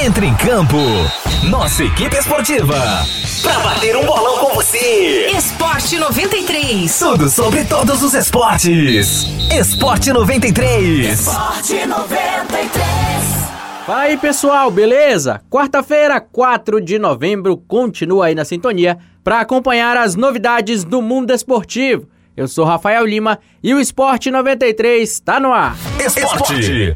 Entre em campo, nossa equipe esportiva, pra bater um bolão com você. Esporte 93. Tudo sobre todos os esportes. Esporte 93. Esporte 93. Fala aí, pessoal, beleza? Quarta-feira, 4 de novembro, continua aí na sintonia para acompanhar as novidades do mundo esportivo. Eu sou Rafael Lima e o Esporte 93 está no ar. Esporte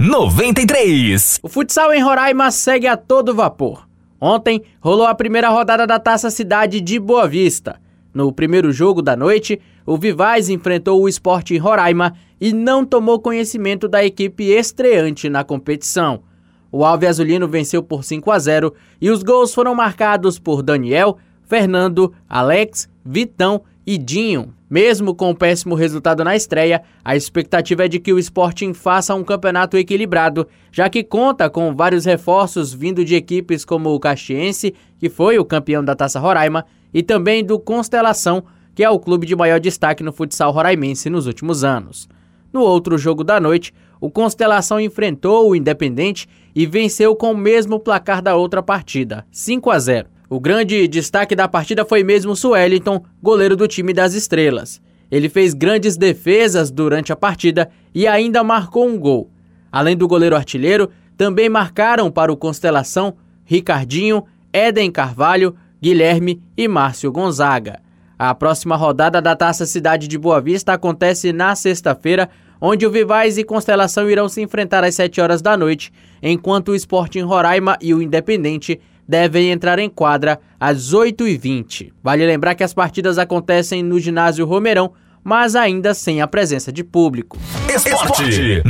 93. O futsal em Roraima segue a todo vapor. Ontem rolou a primeira rodada da Taça Cidade de Boa Vista. No primeiro jogo da noite, o Vivaz enfrentou o Sport em Roraima e não tomou conhecimento da equipe estreante na competição. O Alve Azulino venceu por 5-0 e os gols foram marcados por Daniel, Fernando, Alex, Vitão e Dinho. Mesmo com o péssimo resultado na estreia, a expectativa é de que o Sporting faça um campeonato equilibrado, já que conta com vários reforços vindo de equipes como o Caxiense, que foi o campeão da Taça Roraima, e também do Constelação, que é o clube de maior destaque no futsal roraimense nos últimos anos. No outro jogo da noite, o Constelação enfrentou o Independente e venceu com o mesmo placar da outra partida, 5-0. O grande destaque da partida foi mesmo Sueliton, goleiro do time das Estrelas. Ele fez grandes defesas durante a partida e ainda marcou um gol. Além do goleiro artilheiro, também marcaram para o Constelação Ricardinho, Éden Carvalho, Guilherme e Márcio Gonzaga. A próxima rodada da Taça Cidade de Boa Vista acontece na sexta-feira, onde o Vivaz e Constelação irão se enfrentar às 7 horas da noite, enquanto o Sport em Roraima e o Independente devem entrar em quadra às 8h20. Vale lembrar que as partidas acontecem no ginásio Romeirão, mas ainda sem a presença de público. Esporte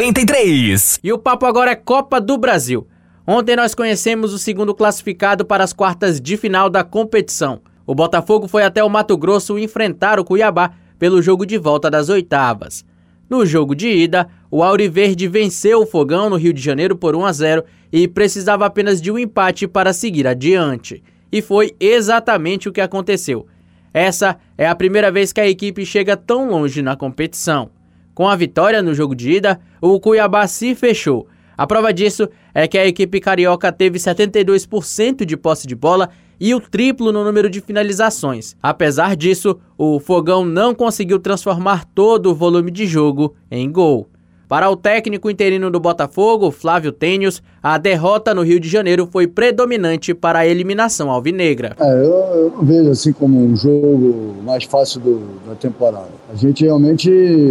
93. E o papo agora é Copa do Brasil. Ontem nós conhecemos o segundo classificado para as quartas de final da competição. O Botafogo foi até o Mato Grosso enfrentar o Cuiabá pelo jogo de volta das oitavas. No jogo de ida, o Auriverde venceu o Fogão no Rio de Janeiro por 1-0 e precisava apenas de um empate para seguir adiante. E foi exatamente o que aconteceu. Essa é a primeira vez que a equipe chega tão longe na competição. Com a vitória no jogo de ida, o Cuiabá se fechou. A prova disso é que a equipe carioca teve 72% de posse de bola e o triplo no número de finalizações. Apesar disso, o Fogão não conseguiu transformar todo o volume de jogo em gol. Para o técnico interino do Botafogo, Flávio Tênios, a derrota no Rio de Janeiro foi predominante para a eliminação alvinegra. Eu vejo assim como um jogo mais fácil da temporada. A gente realmente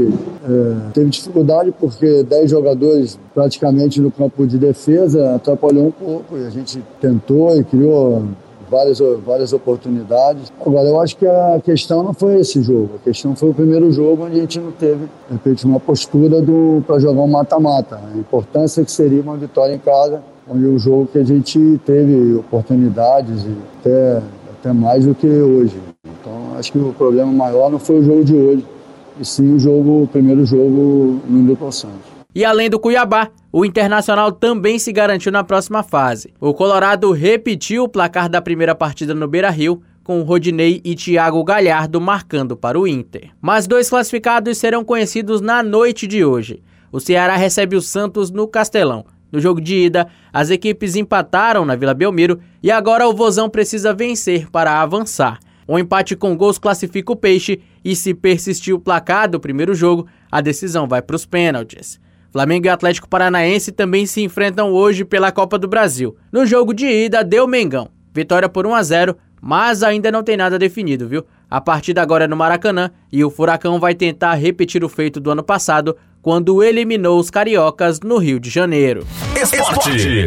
teve dificuldade porque 10 jogadores praticamente no campo de defesa atrapalhou um pouco e a gente tentou e criou várias oportunidades. Agora, eu acho que a questão não foi esse jogo. A questão foi o primeiro jogo onde a gente não teve, de repente, uma postura para jogar um mata-mata. A importância que seria uma vitória em casa, onde o jogo que a gente teve oportunidades e até mais do que hoje. Então, acho que o problema maior não foi o jogo de hoje, e sim o primeiro jogo no Newton Santos. E além do Cuiabá, o Internacional também se garantiu na próxima fase. O Colorado repetiu o placar da primeira partida no Beira-Rio, com Rodinei e Thiago Galhardo marcando para o Inter. Mas 2 classificados serão conhecidos na noite de hoje. O Ceará recebe o Santos no Castelão. No jogo de ida, as equipes empataram na Vila Belmiro e agora o Vozão precisa vencer para avançar. Um empate com gols classifica o Peixe e, se persistir o placar do primeiro jogo, a decisão vai para os pênaltis. Flamengo e Atlético Paranaense também se enfrentam hoje pela Copa do Brasil. No jogo de ida, deu Mengão. Vitória por 1-0, mas ainda não tem nada definido, viu? A partida agora é no Maracanã e o Furacão vai tentar repetir o feito do ano passado, quando eliminou os cariocas no Rio de Janeiro. Esporte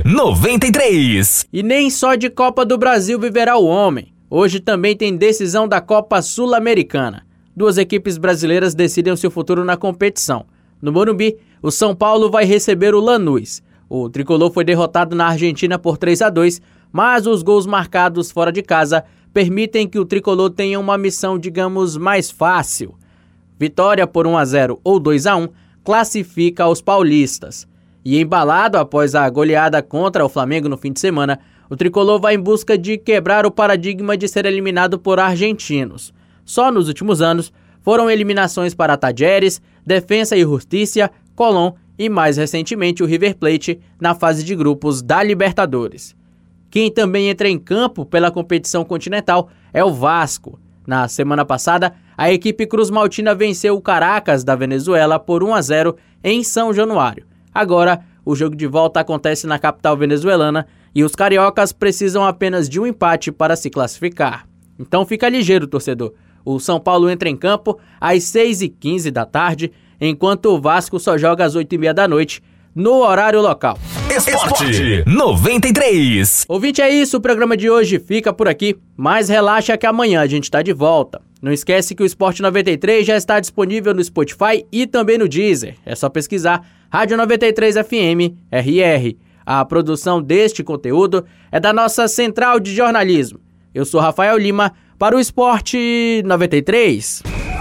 93. E nem só de Copa do Brasil viverá o homem. Hoje também tem decisão da Copa Sul-Americana. 2 equipes brasileiras decidem o seu futuro na competição. No Morumbi, o São Paulo vai receber o Lanús. O tricolor foi derrotado na Argentina por 3-2, mas os gols marcados fora de casa permitem que o tricolor tenha uma missão, digamos, mais fácil. Vitória por 1-0 ou 2-1 classifica os paulistas. E embalado após a goleada contra o Flamengo no fim de semana, o tricolor vai em busca de quebrar o paradigma de ser eliminado por argentinos. Só nos últimos anos foram eliminações para Tajeres, Defensa e Justiça, Colón e mais recentemente o River Plate na fase de grupos da Libertadores. Quem também entra em campo pela competição continental é o Vasco. Na semana passada, a equipe cruzmaltina venceu o Caracas da Venezuela por 1-0 em São Januário. Agora, o jogo de volta acontece na capital venezuelana e os cariocas precisam apenas de um empate para se classificar. Então fica ligeiro, torcedor. O São Paulo entra em campo às 6h15 da tarde, enquanto o Vasco só joga às 8h30 da noite, no horário local. Esporte 93. Ouvinte, é isso, o programa de hoje fica por aqui, mas relaxa que amanhã a gente está de volta. Não esquece que o Esporte 93 já está disponível no Spotify e também no Deezer. É só pesquisar Rádio 93 FM RR. A produção deste conteúdo é da nossa central de jornalismo. Eu sou Rafael Lima para o Esporte 93.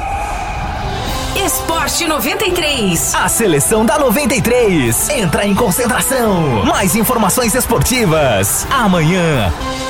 Esporte 93. A seleção da 93 entra em concentração. Mais informações esportivas amanhã.